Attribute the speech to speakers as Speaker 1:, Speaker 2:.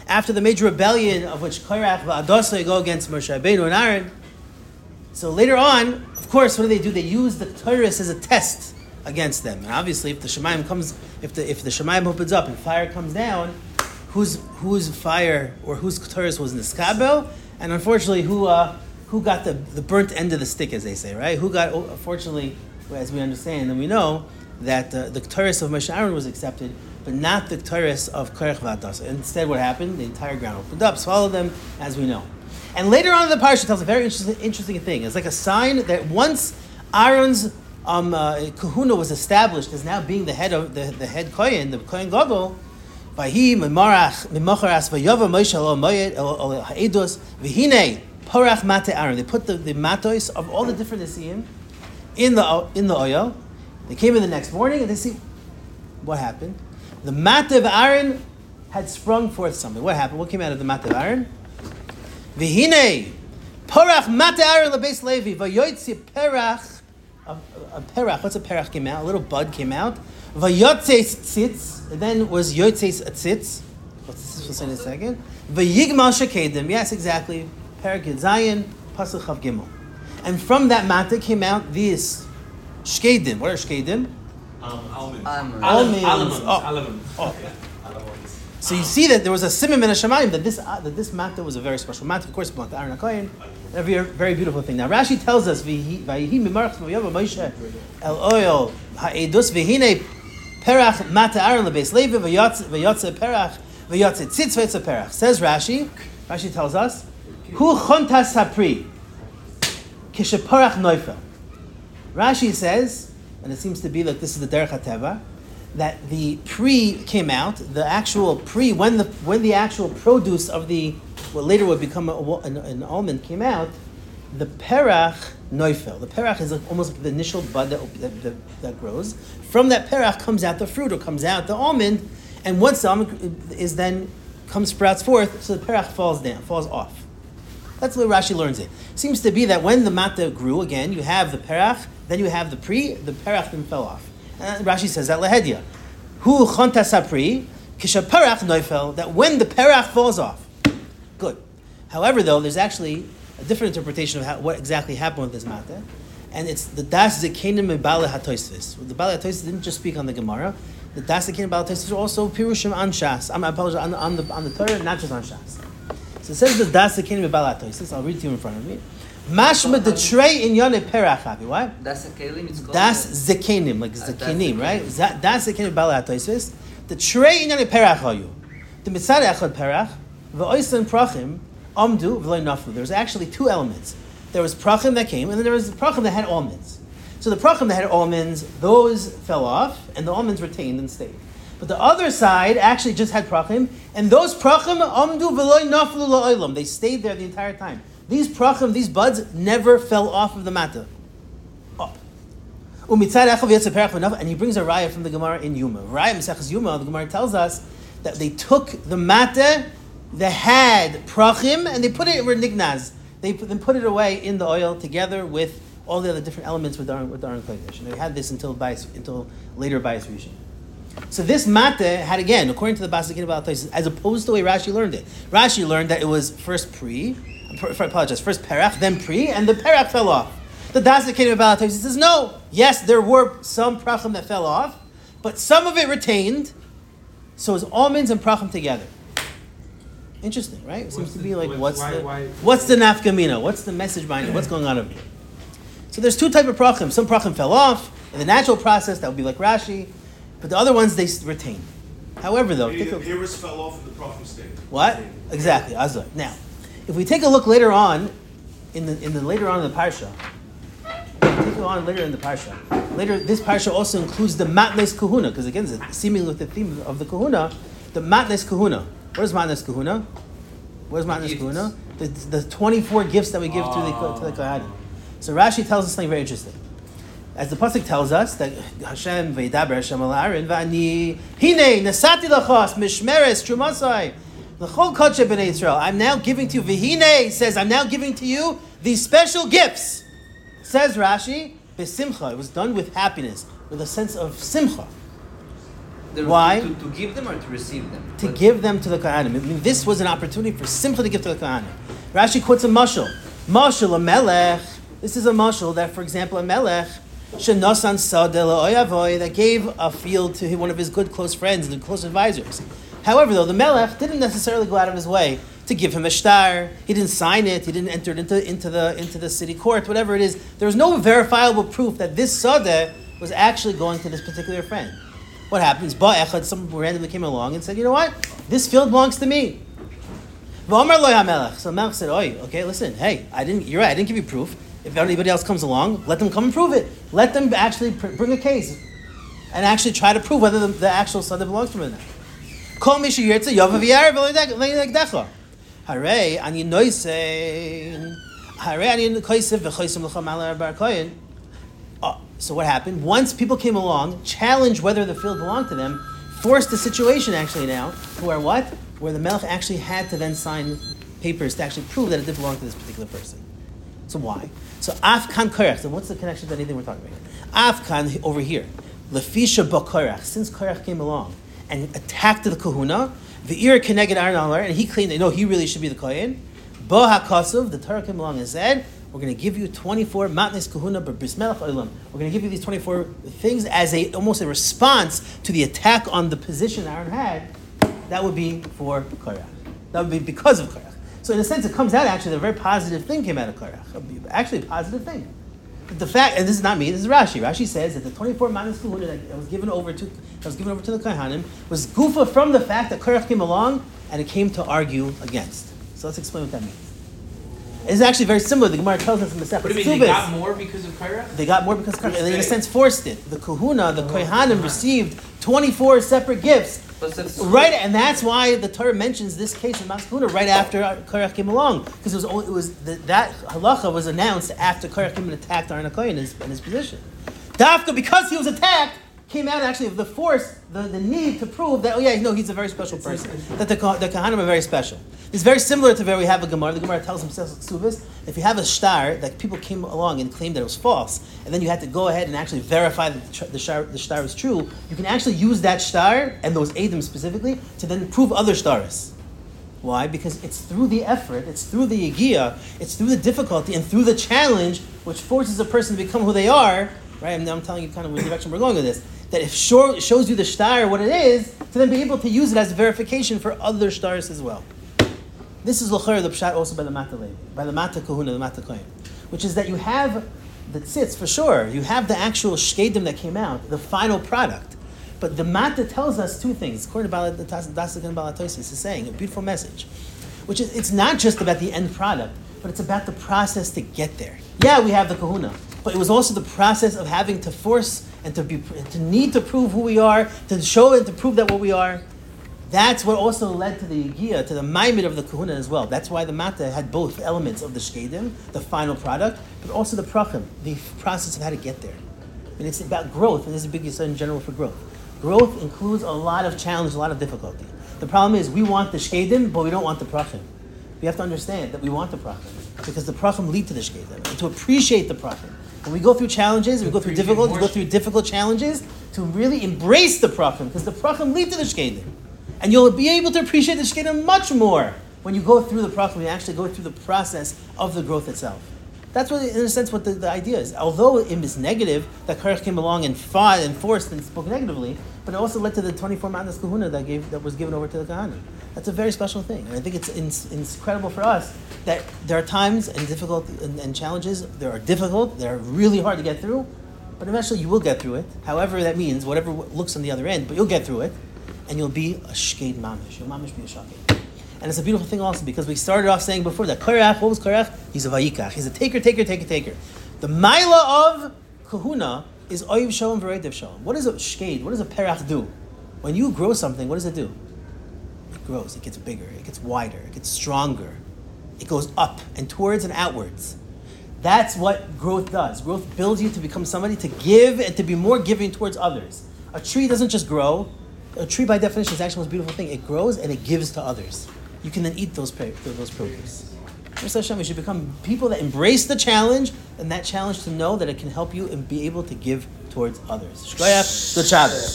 Speaker 1: after the major rebellion of which Korach v'Adosai go against Moshe Rabbeinu and Aaron. So later on, of course, what do? They use the Torah as a test against them. And obviously, if the Shemayim comes, if the Shemayim opens up and fire comes down, whose fire or whose Torah was niskabel, and unfortunately, who got the burnt end of the stick, as they say, right? Who got? Unfortunately, as we understand and we know that the Torah of Moshe Aaron was accepted, but not the Torah of Korach v'Adosai. Instead, what happened? The entire ground opened up, swallowed them, as we know. And later on in the parsha tells a very interesting thing. It's like a sign that once Aaron's kahuna was established as now being the head of the head kohen, the kohen gadol. Vahi mimacharas vayava Moshe al moed al ha'edus v'hinei porach mate Aaron. They put the matos of all the different nisim in the oil. They came in the next morning and they see what happened. The mate of Aaron had sprung forth something. What happened? What came out of the mate of Aaron? V'hinei porach mate Aaron lebeis Levi vayoytzi perach. A perach. What's a perach came out? A little bud came out. Vayotzeis tzitz. And then was yotzeis tzitz. What's this? We'll say in a second. Vayigmal shekedim. Yes, exactly. Perach Zayin Pasuk Chav Gimel. And from that matter came out these shkedim. What are shkedim?
Speaker 2: Almonds.
Speaker 1: Almonds. So you see that there was a simon in Hashemayim that this matter was a very special matter. Of course, it belonged to Aaron HaKohen. A very beautiful thing. Now Rashi tells us, "Vayihi mimarach v'yava Moshe el oil ha'edus v'hinei perach mata Aaron lebeis Levi v'yotze perach v'yotze tzitz v'yotze perach." Says Rashi. Rashi tells us, "Hu chontas hapri kisheparach noifel." Rashi says, and it seems to be like this is the derech hateva, that the pre came out, the actual pre, when the actual produce of the what later would become an almond came out, the perach noifel. The perach is almost like the initial bud that grows. From that perach comes out the fruit, or comes out the almond, and once the almond sprouts forth, so the perach falls off. That's the way Rashi learns it. Seems to be that when the mata grew, again, you have the perach, then you have the perach then fell off. And Rashi says that lehedia, hu chontas hapri kishaparach noifel, that when the perach falls off. Good. However, though, there's actually a different interpretation of what exactly happened with this matter, and it's the das zekenim mebale hatoisvis. The bale hatoisvis didn't just speak on the Gemara. The das zekenim bale hatoisvis are also pirushim on Shas. I apologize, on the Torah, not just on Shas. So it says the das zekenim mebale hatoisvis. I'll read it to you in front of me. Mashma the trey in yone perach. What?
Speaker 3: Das zekenim. It's called
Speaker 1: das zekenim, like zekenim, right? Das zekenim bale hatoisvis. The trey in yone perach hayu. The mitzad echad perach. V'oisen prachim amdu v'loy naflu. There was actually two elements. There was prachim that came, and then there was prachim that had almonds. So the prachim that had almonds, those fell off, and the almonds retained and stayed. But the other side actually just had prachim, and those prachim amdu v'loy naflu la'olam. They stayed there the entire time. These prachim, these buds, never fell off of the matter. Up. And he brings a raya from the Gemara in Yuma. Raya Maseches Yuma, the Gemara tells us that they took the matter that had prachim and they put it where nignaz. They put it away in the oil together with all the other different elements with the Aron Kodesh. And they had this until later Bayis Rishon. So this mate had, again, according to the Bas Zekenim Bal Hatoisvis, as opposed to the way Rashi learned it. Rashi learned that it was first perach, then pre, and the perach fell off. The Das Zekenim Bal Hatoisvis says no. Yes, there were some prachim that fell off, but some of it retained. So it was almonds and prachim together. Interesting, right? It seems to be like, what's the nafkamina? What's the message behind it? What's going on over here? So there's two types of prachim. Some prachim fell off in the natural process. That would be like Rashi. But the other ones, they retain. However, though...
Speaker 2: The Piris fell off in the prachim state.
Speaker 1: What? Exactly. Azar. Now, if we take a look later on, later on in the parsha, later this parsha also includes the matnes kahuna, because again, it's seemingly with the theme of the kahuna, the matnes kahuna. What is matnes kahuna? What is matnes kahuna? The 24 gifts that we give to the kohanim. So Rashi tells us something very interesting. As the pasuk tells us that Hashem veidaber Hashem al Aaron v'ani hinei nasati lachos mishmeres trumasai l'chol kodesh b'nei Yisrael. I'm now giving to you. V'hinei says, I'm now giving to you these special gifts. Says Rashi, b'simcha. It was done with happiness, with a sense of simcha. Why?
Speaker 3: To give them or to receive them?
Speaker 1: To give them to the Kohanim. I mean, this was an opportunity for simply to give to the Kohanim. Rashi quotes a mashal. Mashal, a melech. This is a mashal that, for example, a melech, shenosan sadeh la'oyavoy, that gave a field to one of his good close friends and close advisors. However, though, the melech didn't necessarily go out of his way to give him a shtar. He didn't sign it. He didn't enter it into the city court, whatever it is. There was no verifiable proof that this sadeh was actually going to this particular friend. What happens? Ba'echad, someone randomly came along and said, you know what? This field belongs to me. V'amar lo HaMelech. So Melech said, "Oi, okay, listen, hey, you're right, I didn't give you proof. If anybody else comes along, let them come and prove it. Let them actually bring a case and actually try to prove whether the actual sadeh belongs to him or not. Kol mi sheyirtze yovav v'yarav v'le'negdecha. Harei ani noisein. Harei ani koisev v'choisem l'cha malar bar koyin." So what happened? Once people came along, challenged whether the field belonged to them, forced the situation actually now to where what? Where the Melech actually had to then sign papers to actually prove that it did belong to this particular person. So why? So Afkan Korach. So what's the connection to anything we're talking about here? Afkan over here. Lefisha ba Korach. Since Korach came along and attacked the Kahuna, the Ir Keneged Aaron Alar, and he claimed that no, he really should be the Kohen. Bo HaKasuv, the Torah came along and said, we're going to give you 24 matnes kahuna b'bris melech olam. We're going to give you these 24 things as almost a response to the attack on the position Aaron had. That would be for Korach. That would be because of Korach. So in a sense, it comes out actually that a very positive thing came out of Korach. Actually, a positive thing. But the fact, and this is not me, this is Rashi. Rashi says that the 24 matnes kahuna that was given over to the Kohanim was gufa from the fact that Korach came along and it came to argue against. So let's explain what that means. It's actually very similar. The Gemara tells us in the Masechet Subis.
Speaker 3: What do you mean, they got more because of Korach?
Speaker 1: They got more because of Korach. They, in a sense, forced it. The Kahuna, the Kohanim received 24 separate gifts. Right, and that's why the Torah mentions this case of Mas Kahuna right after Korach came along. Because that halacha was announced after Korach came and attacked Aaron HaKohen in his position. Dafka, because he was attacked, came out actually of the force, the need to prove that, he's a very special person. That the Kohanim are very special. It's very similar to where we have a Gemara. The Gemara tells himself, Subis, if you have a shtar that people came along and claimed that it was false, and then you had to go ahead and actually verify that the shtar was true, you can actually use that shtar, and those Edom specifically, to then prove other shtars. Why? Because it's through the effort, it's through the yigiyah, it's through the difficulty, and through the challenge, which forces a person to become who they are, right? And now I'm telling you kind of which direction we're going with this, that it shows you the shtar, what it is, to then be able to use it as verification for other shtars as well. This is l'chayr the pshat also by the Mata Levi, by the Mata Kahuna, the Mata Kohen, which is that you have the tzitz for sure. You have the actual shkedim that came out, the final product. But the Mata tells us two things. According to Dasik and Balatosis is saying a beautiful message, which is it's not just about the end product, but it's about the process to get there. Yeah, we have the Kahuna, but it was also the process of having to force and to need to prove who we are, to show and to prove that what we are. That's what also led to the Yigiyah, to the Maimid of the Kahuna as well. That's why the Mata had both elements of the Shkedim, the final product, but also the Prachim, the process of how to get there. And it's about growth, and this is a big yisod in general for growth. Growth includes a lot of challenge, a lot of difficulty. The problem is we want the Shkedim, but we don't want the Prachim. We have to understand that we want the Prachim, because the Prachim lead to the Shkedim, and to appreciate the Prachim. When we go through challenges, we go through difficult challenges, to really embrace the Prachim, because the Prachim lead to the Shkedim. And you'll be able to appreciate the Shkedim much more when you go through the Prachim, when you actually go through the process of the growth itself. That's what, in a sense, what the idea is. Although it is negative that Korach came along and fought and forced and spoke negatively, but it also led to the 24 Matnas Kahuna that was given over to the Kohanim. That's a very special thing. And I think it's incredible for us that there are times and difficult and challenges that are really hard to get through, but eventually you will get through it. However that means, whatever looks on the other end, but you'll get through it. And you'll be a shked mamish. You'll mamish be a shaked. And it's a beautiful thing also because we started off saying before that Korach, what was Korach? He's a vayikach. He's a taker. The maila of kahuna is oiv shalom v'reitiv shalom. What does a shked, what does a perach do? When you grow something, what does it do? It grows, it gets bigger, it gets wider, it gets stronger. It goes up and towards and outwards. That's what growth does. Growth builds you to become somebody to give and to be more giving towards others. A tree doesn't just grow. A tree, by definition, is actually the most beautiful thing. It grows and it gives to others. You can then eat those produce. We should become people that embrace the challenge, and that challenge to know that it can help you and be able to give towards others. Shkoyach, good Shabbos.